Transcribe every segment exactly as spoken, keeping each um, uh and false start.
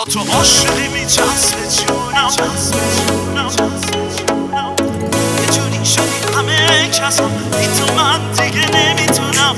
تو عاشقی میچسبه جونم، یه جوری شدی همه کسا بی تو من دیگه نمیتونم.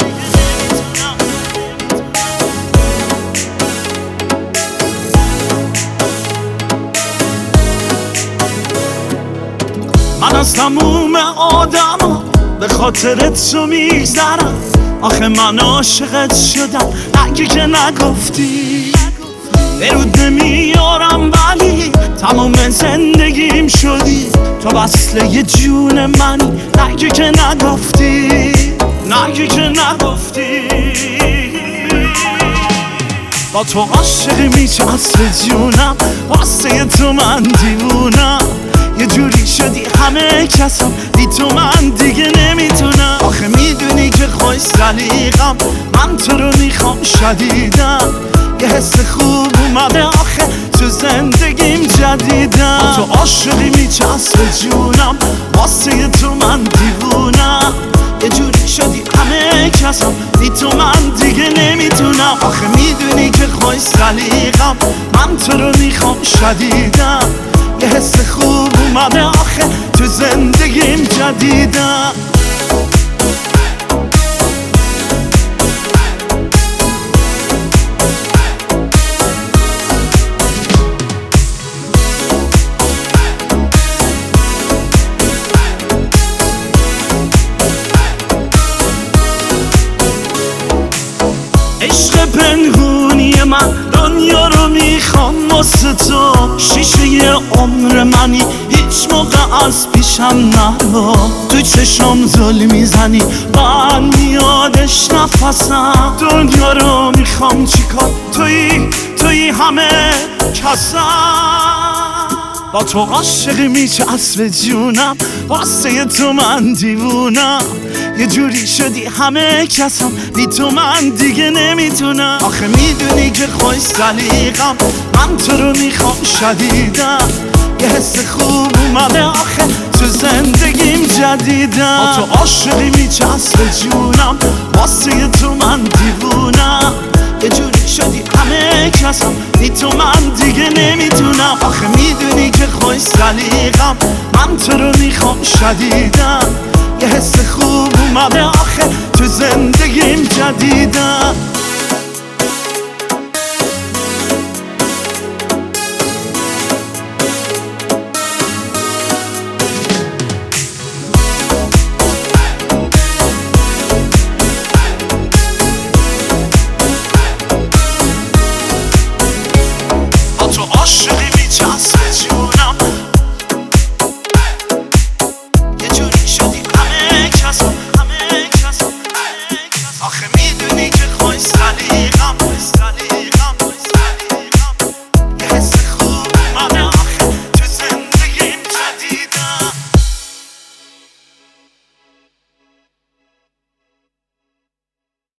من از تموم آدم به خاطر تو میگذرم، آخه من عاشقت شدم اگه که نگفتی. برود نمیارم ولی تمام زندگیم شدی، تو وصله جون منی اگه که نگفتی، نگه که نگفتی. با تو عاشقی میچسبه جونم، واسه تو من دیوونم. یه جوری شدی همه کسم بی تو من دیگه نمیتونم. آخه میدونی که خوش سلیقم، من تو رو میخوام شدیدم. یه حس خوب اومده آخه تو زندگیم جدیدم. با تو عاشقی میچسبه جونم، واسه تو من دیوونم. یه جوری شدی همه کسم بی تو من دیگه نمیتونم. آخه میدونی که خوش سلیقم، من تو رو میخوام شدیدم. یه حس خوب اومده آخه تو زندگیم جدیدم. عشق پنهونی من دنیا رو میخوام واسه تو. شیشه عمر منی هیچ موقع از پیشم نرو. تو چشم زل میزنی من میادش نفسم. دنیا رو میخوام چیکار، توی توی همه کسم. با تو عاشقی میچسبه جونم، واسه تو من دیوونم. یه جوری شدی همه کسم بی تو من دیگه نمیتونم. آخه میدونی که خوش سلیقم، من تو رو میخوام شدیدم. یه حس خوب اومده آخه تو زندگیم جدیدم. با تو عاشقی میچسبه جونم، واسه تو من دیوونم. یه جوری شدی همه کسم بی تو من دیگه نمیتونم. آخه میدونی که خوش سلیقم، من تو رو میخوام شدیدم. یه حس خوب اومده آخه تو زندگیم جدیدم.